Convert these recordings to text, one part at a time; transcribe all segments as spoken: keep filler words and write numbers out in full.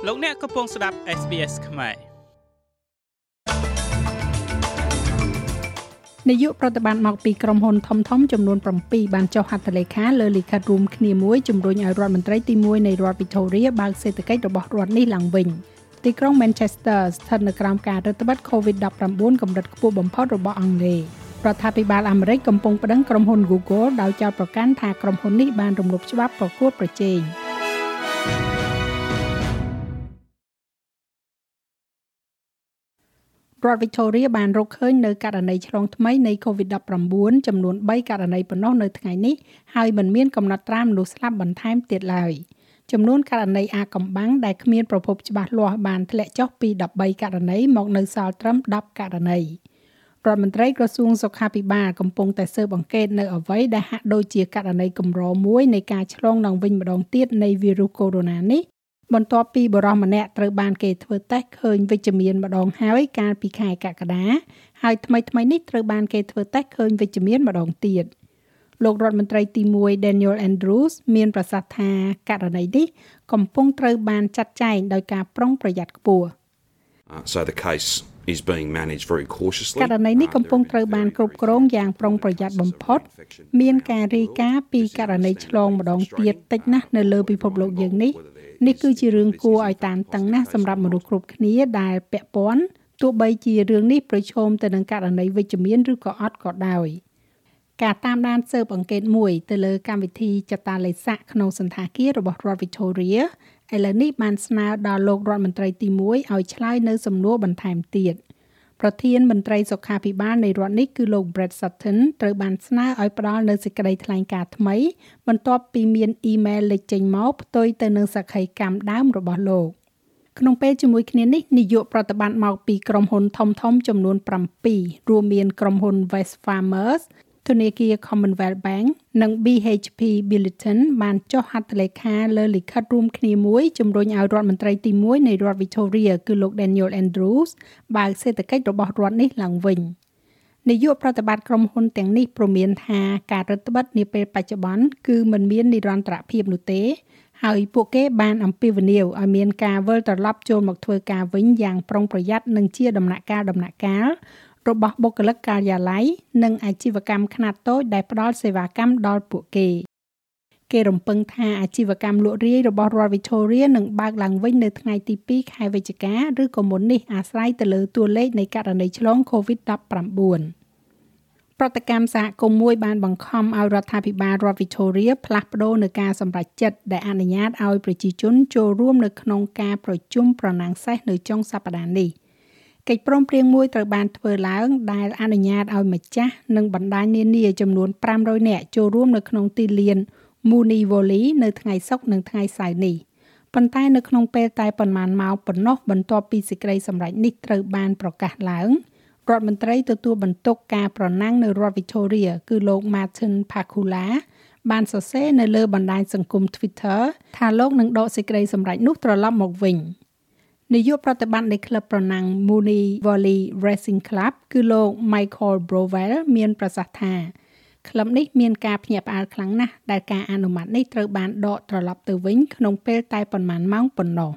លោកអ្នកកំពុងស្ដាប់ เอส บี เอส ខ្មែរនាយកប្រតិបត្តិមកពីក្រុមហ៊ុនធំៗចំនួនsevenបានចុះហត្ថលេខាលើលិខិតរួមគ្នាមួយជំរុញឲ្យរដ្ឋមន្ត្រីទីoneនៃរដ្ឋ Victoria បើកសេដ្ឋកិច្ចរបស់រដ្ឋនេះឡើងវិញទីក្រុង Manchester ស្ថិតនៅក្រោមការរឹតបន្តឹង COVID nineteen កម្រិតខ្ពស់បំផុតរបស់អង់គ្លេសរដ្ឋាភិបាលអាមេរិកកំពុងប្តឹងក្រុមហ៊ុន Google ដោយចោទប្រកាន់ថាក្រុមហ៊ុននេះបានរំលោភច្បាប់ប្រកួតប្រជែងរដ្ឋ Victoria បានរកឃើញនៅករណីឆ្លងថ្មីនៃ COVID nineteen ចំនួនthreeករណីប៉ុណ្ណោះនៅថ្ងៃនេះហើយមិនមានកំណត់ត្រាមនុស្សស្លាប់បន្ថែមទៀតឡើយចំនួនករណីអាកំបាំងដែលគ្មានប្រភពច្បាស់លាស់បានធ្លាក់ចុះពីthirteenករណីមកនៅសល់ត្រឹមtenករណីរដ្ឋមន្ត្រីក្រសួងសុខាភិបាលកំពុងតែស៊ើបអង្កេតនៅអ្វីដែលហាក់ដូចជាករណីកម្រមួយនៃការឆ្លងឡើងវិញម្ដងទៀតនៃវីរុសកូវីដ -nineteen នេះបន្ទាប់ពីបុរសម្នាក់ត្រូវបានគេធ្វើតេស្តឃើញវិជ្ជមានម្ដងហើយកាលពីខែកក្កដាហើយថ្មីៗនេះត្រូវបានគេធ្វើតេស្តឃើញវិជ្ជមានម្ដងទៀតលោករដ្ឋមន្ត្រីទីone Daniel Andrews មានប្រសាសន៍ថាករណីនេះកំពុងត្រូវបានចាត់ចែងដោយការប្រុងប្រយ័ត្នខ្ពស់ So the case is being managed very cautiously ករណីនេះកំពុងត្រូវបានគ្រប់គ្រងយ៉ាងប្រុងប្រយ័ត្នបំផុតមានការរាយការណ៍ពីករណីឆ្លងម្ដងទៀតតិចណាស់នៅលើពិភពលោកយើងនេះនេះគឺជារឿងគួរឲ្យតានតឹងណាស់សម្រាប់មនុស្សគ្រប់គ្នាដែលពាក់ព័ន្ធទោះបីជារឿងនេះប្រឈមទៅនឹងករណីវិជ្ជមានឬក៏អត់ក៏ដោយការតាមដានស៊ើបអង្កេតមួយទៅលើកម្មវិធីចតាឡេស័កក្នុងសន្តាគាររបស់រដ្ឋ Victoria ឥឡូវនេះបានស្នើដល់លោករដ្ឋមន្ត្រីទីoneឲ្យឆ្លើយនៅសំណួរបន្ថែមទៀតប្រធានមន្ត្រីសុខាភិបាលនៃរដ្ឋនេះគឺលោក Brett Sutton ត្រូវបានស្នើឲ្យផ្ដល់នូវសេចក្តីថ្លែងការណ៍ថ្មីបន្ទាប់ពីមានអ៊ីមែលលេចចេញមកផ្ទុយទៅនឹងសក្ខីកម្មដើមរបស់លោកក្នុងពេលជាមួយគ្នានេះនាយកប្រតិបត្តិមកពីក្រុមហ៊ុនធំៗចំនួនsevenរួមមានក្រុមហ៊ុន Wesfarmersធនាគារ Commonwealth Bank និង B H P Billiton បានចុះហត្ថលេខាលើលិខិតរួមគ្នាមួយជំរុញឲ្យរដ្ឋមន្ត្រីទីoneនៃរដ្ឋ Victoria គឺលោក Daniel Andrews បើកសេដ្ឋកិច្ចរបស់រដ្ឋនេះឡើងវិញនាយកប្រតិបត្តិក្រុមហ៊ុនទាំងនេះព្រមានថាការរឹតបន្តឹងនាពេលបច្ចុប្បន្នគឺមិនមាននិរន្តរភាពនោះទេហើយពួកគេបានអំពាវនាវឲ្យមានការវិលត្រឡប់ចូលមកធ្វើការវិញយ៉ាងប្រុងប្រយ័ត្ននិងជាដំណាក់កាលដំណាក់កាលរបស់បុគ្គលិកការិយាល័យនិងអាជីវកម្មខ្នាតតូចដែលផ្ដល់សេវាកម្មដល់ពួកគេគេរំពឹងថាអាជីវកម្មលក់រាយរបស់រដ្ឋ Victoria នឹងបើកឡើងវិញនៅថ្ងៃទីtwoខែវិច្ឆិកាឬក៏មុននេះអាស្រ័យទៅលើតួលេខនៃករណីឆ្លង COVID nineteen ប្រតិកម្មសហគមន៍មួយបានបង្ខំឲ្យរដ្ឋាភិបាលរដ្ឋ Victoria ផ្លាស់ប្ដូរនូវការសម្រេចចិត្តដែលអនុញ្ញាតឲ្យប្រជាជនចូលរួមនៅក្នុងការប្រជុំប្រណាំងសេះនៅចុងសប្តាហ៍នេះកិច្ចព្រមព្រៀងមួយត្រូវបានធ្វើឡើងដែលអនុញ្ញាតឲ្យម្ចាស់និងបណ្ដាញនានាចំនួនfive hundredនាក់ចូលរួមនៅក្នុងទីលាន Moonee Valley នៅថ្ងៃសុក្រនិងថ្ងៃសៅរ៍នេះប៉ុន្តែនៅក្នុងពេលតែប៉ុន្មានម៉ោងប៉ុណ្ណោះបន្ទាប់ពីសេចក្តីសម្រេចនេះត្រូវបានប្រកាសឡើងរដ្ឋមន្ត្រីទទួលបន្ទុកការប្រណាំងនៅរដ្ឋ Victoria គឺលោក Martin Pakula បានសរសេរនៅលើបណ្ដាញសង្គម Twitter ថាលោកនឹងដកសេចក្តីសម្រេចនោះត្រឡប់មកវិញនាយកប្រតិបត្តិនៃក្លឹបប្រណាំង Moonee Valley Racing Club គឺលោក Michael Browell មានប្រសាសន៍ថាក្លឹបនេះមានការភ្ញាក់ផ្អើលខ្លាំងណាស់ដែលការអនុម័តនេះត្រូវបានដកត្រឡប់ទៅវិញក្នុងពេលតែប៉ុន្មានម៉ោងប៉ុណ្ណោះ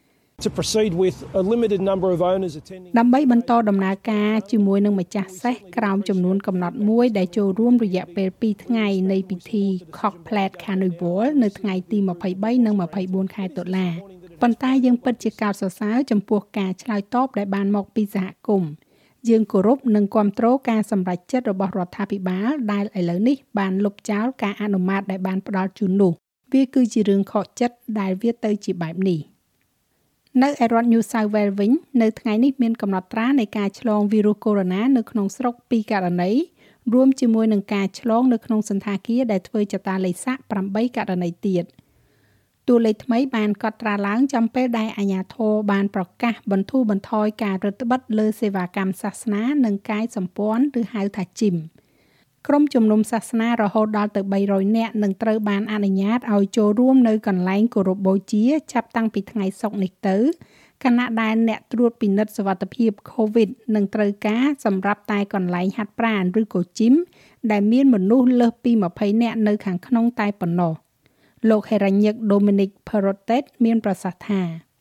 To proceed with a limited number of owners attending ដើម្បីបន្តដំណើរការជាមួយនឹងម្ចាស់សេះក្រោមចំនួនកំណត់មួយដែលចូលរួមរយៈពេលtwoថ្ងៃនៃពិធី Cock Plate Carnival នៅថ្ងៃទីtwenty-threeនិងtwenty-fourខែតុលាប៉ុន្តែយើងពិតជាកោតសរសើរចំពោះការឆ្លើយតបដែលបានមកពីសហគមន៍យើងគោរពនិងគាំទ្រការសម្រេចចិត្តរបស់រដ្ឋាភិបាលដែលឥឡូវនេះបានលុបចោលការអនុម័តដែលបានផ្ដល់ជូននោះវាគឺជារឿងខកចិត្តដែលវាទៅជាបែបនេះនៅឯរដ្ឋ New South Wales វិញនៅថ្ងៃនេះមានកំណត់ត្រានៃការឆ្លងវីរុសកូវីដ -nineteen នៅក្នុងស្រុកtwoករណីរួមជាមួយនឹងការឆ្លងនៅក្នុងសន្តាគារដែលធ្វើចតាឡេស័កeightករណីទៀតតួលេខថ្មីបានកត់ត្រាឡើងចំពេលដែលអាជ្ញាធរបានប្រកាសបន្ធូរបន្ថយការរឹតបន្តឹងលើសេវាកម្មសាសនានិងកាយសម្ព័ន្ធឬហៅថា Gym ក្រុមជំនុំសាសនារហូតដល់ទៅthree hundredនាក់នឹងត្រូវបានអនុញ្ញាតឲ្យចូលរួមនៅកន្លែងគោរពបូជាចាប់តាំងពីថ្ងៃសុក្រនេះទៅខណៈដែលអ្នកត្រួតពិនិត្យសុវត្ថិភាព COVID នឹងត្រូវការសម្រាប់តែកន្លែងហាត់ប្រាណឬក៏ Gym ដែលមានមនុស្សលើសពីtwentyនាក់នៅខាងក្នុងតែប៉ុណ្ណោះលោកហេរ៉ាញឹក Dominic Perrottet មានប្រសាសន៍ថា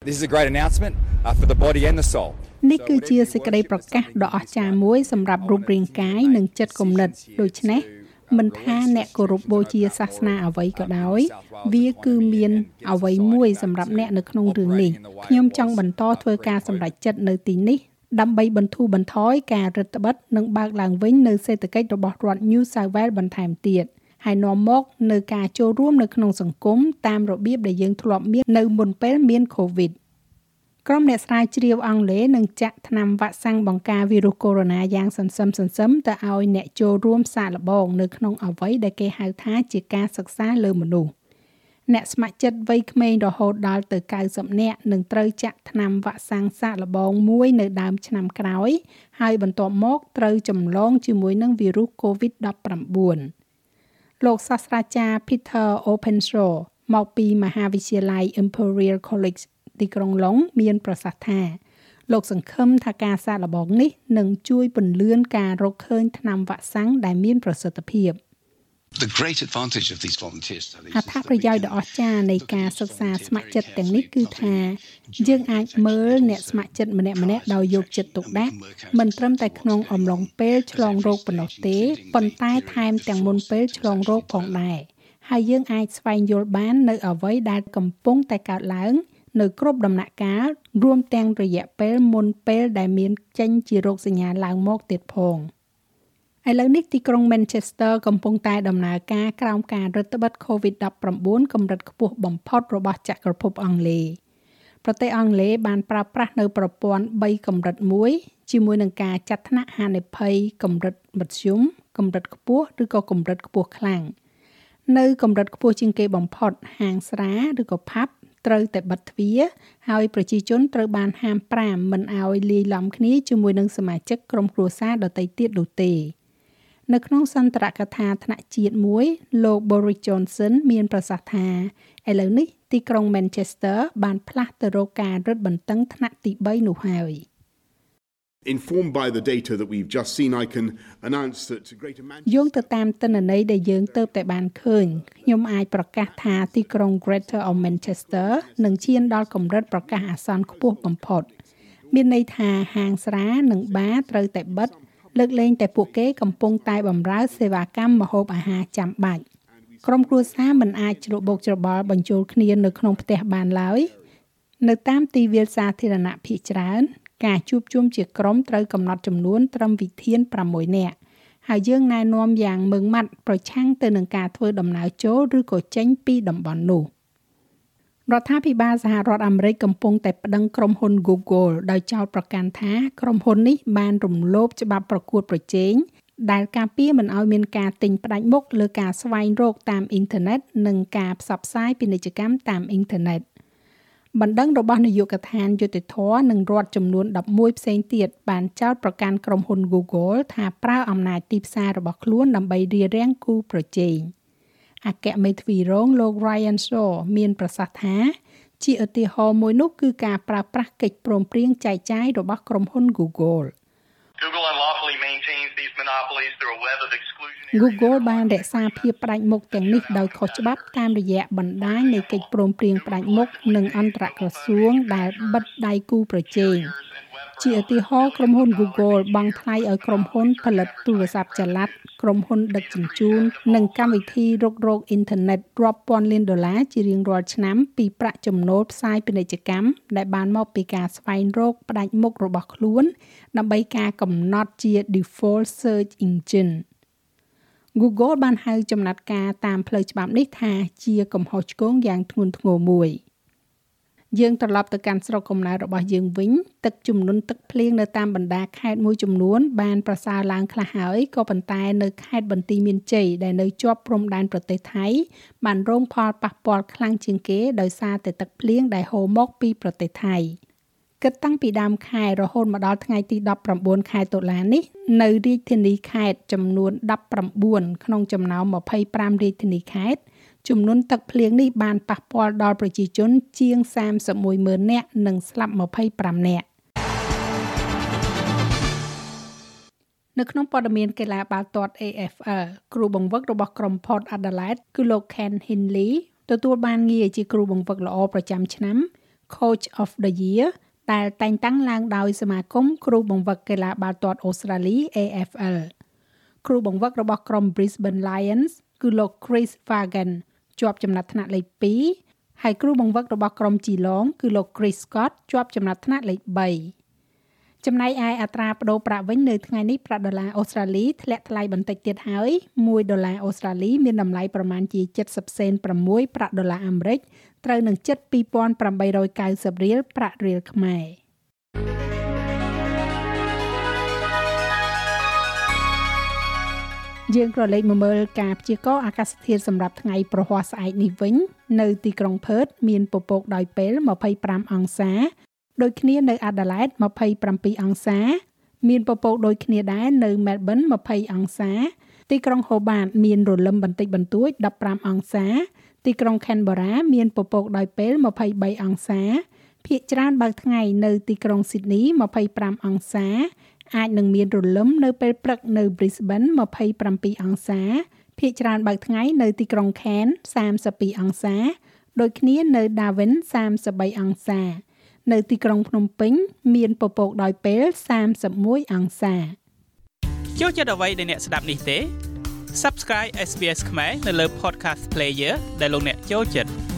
This is a great announcement uh, for the body and the soul. នេះគឺជាសេចក្តីប្រកាសដ៏អស្ចារ្យមួយសម្រាប់រូបរាងកាយនិងចិត្តគំនិតដូច្នេះមិនថាអ្នកគោរពបូជាសាសនាអ្វីក៏ដោយវាគឺមានអ្វីមួយសម្រាប់អ្នកនៅក្នុងរឿងនេះខ្ញុំចង់បន្តធ្វើការសម្រេចចិត្តនៅទីនេះដើម្បីបន្ធូរបន្ថយការរឹតបន្តឹងនិងបើកឡើងវិញនៅសេដ្ឋកិច្ចរបស់រដ្ឋ New South Wales បន្ថែមទៀតហើយនាំមកនៅការចូលរួមនៅក្នុងសង្គមតាមរបៀបដែលយើងធ្លាប់មាននៅមុនពេលមាន COVID ក្រុមអ្នកស្រាវជ្រាវអង់គ្លេសនឹងចាក់ថ្នាំវ៉ាក់សាំងបង្ការវីរុសកូវីដ -19 យ៉ាងសន្សឹមសន្សឹមទៅឲ្យអ្នកចូលរួមសាកល្បងនៅក្នុងអ្វីដែលគេហៅថាជាការសិក្សាលើមនុស្សអ្នកស្ម័គ្រចិត្តវ័យក្មេងរហូតដល់ទៅ九十នាក់នឹងត្រូវចាក់ថ្នាំវ៉ាក់សាំងសាកល្បងមួយនៅដើមឆ្នាំក្រោយហើយបន្ទាប់មកត្រូវចម្លងជាមួយនឹងវីរុស COVID 19 លោកសាស្ត្រាចារ្យ Peter Openshaw មកពីមហាវិទ្យាល័យ Imperial College ទីក្រុងឡុងមានប្រសាសន៍ថាលោកសង្ឃឹមថាការសាកល្បងនេះនឹងជួយពន្លឿនការរកឃើញថ្នាំវ៉ាក់សាំងដែលមានប្រសិទ្ធភាព The great advantage of these volunteer studies អត្ថប្រយោជន៍ដ៏អស្ចារ្យនៃការសិក្សាស្ម័គ្រចិត្តទាំងនេះគឺថាយើងអាចមើលអ្នកស្ម័គ្រចិត្តម្នាក់ៗដោយយកចិត្តទុកដាក់មិនត្រឹមតែក្នុងអំឡុងពេលឆ្លងរោគប៉ុណ្ណោះទេប៉ុន្តែថែមទាំងមុនពេលឆ្លងរោគផងដែរហើយយើងអាចស្វែងយល់បាននៅអ្វីដែលកំពុងតែកើតឡើងនៅគ្រប់ដំណាក់កាលរួមទាំងរយៈពេលមុនពេលដែលមានចេញជារោគសញ្ញាឡើងមកទៀតផងឥឡូវនេះទីក្រុង Manchester កំពុងតែដំណើរការក្រោមការរឹតបន្តឹង COVID 19 កម្រិតខ្ពស់បំផុតរបស់ចក្រភពអង់គ្លេសប្រទេសអង់គ្លេសបានប្រើប្រាស់នៅប្រព័ន្ធបីកម្រិតមួយជាមួយនឹងការចាត់ថ្នាក់ហានិភ័យកម្រិតមធ្យមកម្រិតខ្ពស់ឬក៏កម្រិតខ្ពស់ខ្លាំងនៅកម្រិតខ្ពស់ជាងគេបំផុតហាងស្រាឬក៏ផាប់ត្រូវតែបិទទ្វារហើយប្រជាជនត្រូវបានហាមប្រាមមិនឲ្យលាយឡំគ្នាជាមួយនឹងសមាជិកក្រុមគ្រួសារដទៃទៀតនោះទេនៅក្នុងសន្ទរកថាថ្នាក់ជាតិមួយលោក Boris Johnson មានប្រសាសន៍ថាឥឡូវនេះទីក្រុង Manchester បានផ្លាស់ទៅរកការរឹតបន្តឹងថ្នាក់ទីបីនោះហើយ Informed by the data that we've just seen, I can announce that Greater Manchester យោងទៅតាមទិន្នន័យដែលយើងទើបតែបានឃើញខ្ញុំអាចប្រកាសថាទីក្រុង Greater of Manchester នឹងឈានដល់កម្រិតប្រកាសអាសន្នខ្ពស់បំផុតមានន័យថាហាងស្រានិងបារត្រូវតែបិទលើកលែងតែពួកគេកំពុងតែបម្រើសេវាកម្មម្ហូបអាហារចាំបាច់ក្រុមគ្រួសារមិនអាចច្របូកច្របល់បញ្ចូលគ្នានៅក្នុងផ្ទះបានឡើយនៅតាមទីវាលសាធារណៈភាគច្រើនការជួបជុំជាក្រុមត្រូវកំណត់ចំនួនត្រឹមវិធានប្រាំមួយនាក់ហើយយើងណែនាំយ៉ាងម៉ឺងម៉ាត់ប្រឆាំងទៅនឹងការធ្វើដំណើរចូលឬក៏ចេញពីតំបន់នោះរដ្ឋាភិបាលសហរដ្ឋអាមេរិកកំពុងតែប្តឹងក្រុមហ៊ុន Google ដោយចោទប្រកាន់ថាក្រុមហ៊ុននេះបានរំលោភច្បាប់ប្រកួតប្រជែងដែលការពារមិនឲ្យមានការទិញផ្ដាច់មុខលើការស្វែងរកតាមអ៊ីនធឺណិតនិងការផ្សព្វផ្សាយពាណិជ្ជកម្មតាមអ៊ីនធឺណិតបណ្ដឹងរបស់នាយកដ្ឋានយុតិធម៌និងរដ្ឋចំនួនដប់មួយផ្សេងទៀតបានចោទប្រកាន់ក្រុមហ៊ុន Google ថាប្រើអំណាចទីផ្សាររបស់ខ្លួនដើម្បីរារាំងគូប្រជែងអគ្គមេធាវីរងលោក Ryan Shaw មានប្រសាសន៍ថាជាឧទាហរណ៍មួយនោះគឺការប្រើប្រាស់កិច្ចព្រមព្រៀងចែកចាយរបស់ក្រុមហ៊ុន Google Google unlawfully maintains these monopolies through a web of exclusionary Google បានរក្សាភាពផ្ដាច់មុខទាំងនេះដោយខុសច្បាប់តាមរយៈបណ្ដាញនៃកិច្ចព្រមព្រៀងផ្ដាច់មុខនិងអន្តរក្រសួងដែលបិទដៃគូប្រជែងជាឧទាហរណ៍ក្រុមហ៊ុន Google បង់ថ្លៃឲ្យក្រុមហ៊ុនផលិតទូរស័ព្ទចល័តក្រុមហ៊ុនដឹកជញ្ជូននិងកម្មវិធីរុករកអ៊ីនធឺណិតរាប់ពាន់លានដុល្លារជារៀងរាល់ឆ្នាំពីប្រាក់ចំណូលផ្សាយពាណិជ្ជកម្មដែលបានមកពីការស្វែងរកផ្ដាច់មុខរបស់ខ្លួនដើម្បីការកំណត់ជា default search engine Google បានហៅចំណាត់ការតាមផ្លូវច្បាប់នេះថាជាកំហុសឆ្គងយ៉ាងធ្ងន់ធ្ងរមួយយើងត្រឡប់ទៅកាន់ស្រុកកំណើតរបស់យើងវិញទឹកជំនន់ទឹកភ្លៀងនៅតាមបណ្ដាខេត្តមួយចំនួនបានប្រសើរឡើងខ្លះហើយក៏ប៉ុន្តែនៅខេត្តបន្ទាយមានជ័យដែលនៅជាប់ព្រំដែនប្រទេសថៃបានរងផលប៉ះពាល់ខ្លាំងជាងគេដោយសារតែទឹកភ្លៀងដែលហូរមកពីប្រទេសថៃគិតតាំងពីដើមខែរហូតមកដល់ថ្ងៃទីដប់ប្រាំបួនខែតុលានេះនៅរាជធានីខេត្តចំនួនដប់ប្រាំបួនក្នុងចំណោមម្ភៃប្រាំរាជធានីខេត្តចំនួនទឹកភ្លៀងនេះបានប៉ះពាល់ដល់ប្រជាជនជាងសាមសិបមួយម៉ឺននាក់និងស្លាប់ម្ភៃប្រាំនាក់នៅក្នុងព័ត៌មានកីឡាបាល់ទាត់ A F L គ្រូបង្វឹករបស់ក្រុម Port Adelaide គឺលោក Ken Hinley ទទួលបានងារជាគ្រូបង្វឹកល្អប្រចាំឆ្នាំ Coach of the Year ដែលតែងតាំងឡើងដោយសមាគមគ្រូបង្វឹកកីឡាបាល់ទាត់អូស្ត្រាលី A F L គ្រូបង្វឹករបស់ក្រុម Brisbane Lions គឺលោក Chris Fagan ជាប់ចំណាត់ថ្នាក់លេខtwo ហើយគ្រូបង្វឹករបស់ក្រុម Geelong គឺលោក Chris Scott ជាប់ចំណាត់ថ្នាក់លេខthree ចំណែកឯអត្រាប្តូរប្រាក់វិញនៅថ្ងៃនេះប្រាក់ដុល្លារអូស្ត្រាលីធ្លាក់ថ្លៃបន្តិចទៀតហើយoneដុល្លារអូស្ត្រាលីមានតម្លៃប្រមាណជាseventyសេនsixប្រាក់ដុល្លារអាមេរិកត្រូវនឹងជិតtwo thousand eight hundred ninetyរៀលប្រាក់រៀលខ្មែរយើងក៏លេខមកមើលការព្យាករណ៍អាកាសធាតុសម្រាប់ថ្ងៃប្រហ័សស្អែកនេះវិញនៅទីក្រុង Perth មានពពកដោយពេលtwenty-fiveអង្សាដូចគ្នានៅ Adelaide twenty-sevenអង្សាមានពពកដូចគ្នាដែរនៅ Melbourne twentyអង្សាទីក្រុង Hobart មានរលឹមបន្តិចបន្តួចfifteenអង្សាទីក្រុង Canberra មានពពកដោយពេលtwenty-threeអង្សាភាគច្រើនបើកថ្ងៃនៅទីក្រុង Sydney twenty-fiveអង្សាអាចនឹងមានរលឹមនៅពេលព្រឹកនៅ Brisbane twenty-sevenអង្សាភាគច្រើនបើកថ្ងៃនៅទីក្រុង Cairns thirty-twoអង្សាដូចគ្នានៅ Darwin thirty-threeអង្សានៅទីក្រុងភ្នំពេញមានពពកដោយពេលthirty-oneអង្សាចូលចិត្តអ្វីដែលអ្នកស្ដាប់នេះទេ Subscribe เอส บี เอส ខ្មែរនៅលើ Podcast Player ដែលលោកអ្នកចូលចិត្ត